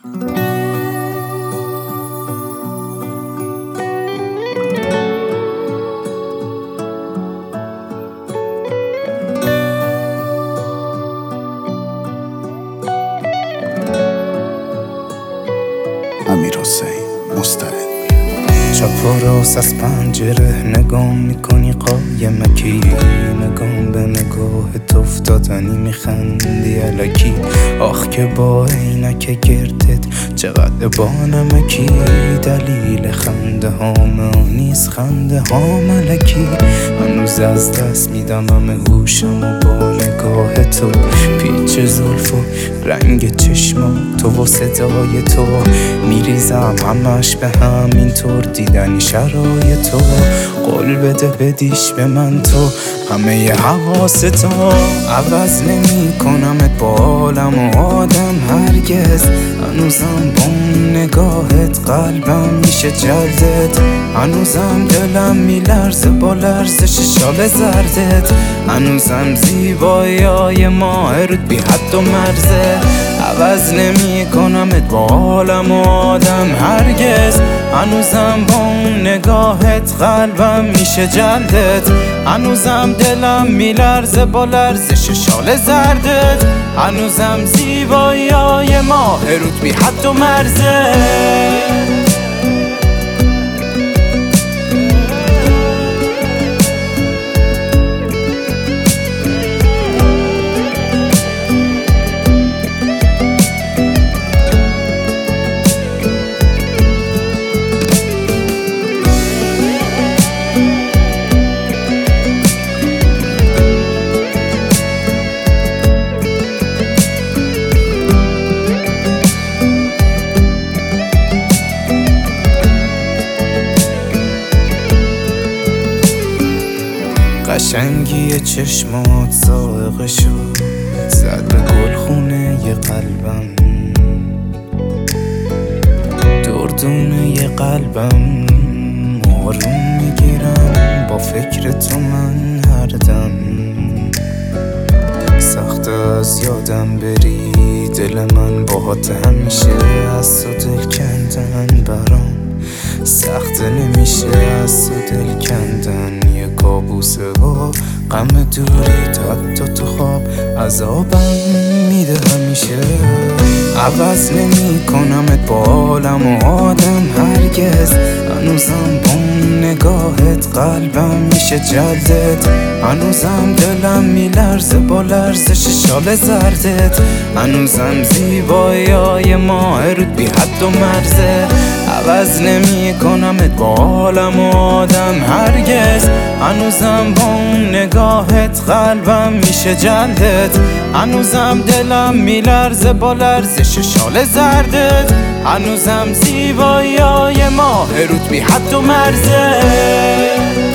امیرحسین مسترد. چپ و راست از پنجره نگاه میکنی قایمکی، نگام به نگاهت افتادنی میخندی الکی. آخ که با عینک گردت چقدر بانمکی، دلیل خنده هام نیست خنده ها ملکی. هنوز از دست میدم همه هوشم و با نگاه تو، پیچ زلف و رنگ چشمات و صدای تو میریزم همش به همین طور دیدنی شرای تو. قول بده بدیش به من تو همه ی حواستو، عوض نمی کنمت با عالم و آدم هرگز. هنوزم با اون نگاهت قلبم میشه جلدت، هنوزم دلم میلرزه با لرزش شال زردت، هنوزم زیبایی های ماه رود بی حد و مرزه. عوض نمی کنمت با عالم و آدم هرگز، هنوزم با اون نگاهت قلبم میشه جلدت، هنوزم دلم میلرزه با لرزش شال زردت، هنوزم زیبایی های ماه رود بی حد و مرزه. قشنگی چشمات زائقه شد، زد به گلخونه ی قلبم، دردونه ی قلبم. آروم میگیرم با فکر تو من هر دم، سخت از یادم بری دل من باهات همیشه، از تو دل کندن برام سخت نمیشه، از تو دل کندن یه کابوسه و غم دوریت حتی تو خواب عذابم میده همیشه. عوض نمی کنمت با عالم و آدم هرگز، هنوزم با اون نگاهت قلبم میشه جلدت، هنوزم دلم میلرزه با لرزش شال زردت، هنوزم زیبایی های ماه رود بی حد و مرزه. عوض نمی کنمت با عالم و آدم هرگز، هنوزم با اون نگاهت قلبم میشه جلدت، هنوزم دلم میلرزه با لرزش شال زردت، هنوزم زیبایی های ماه رود بی حد و مرزه.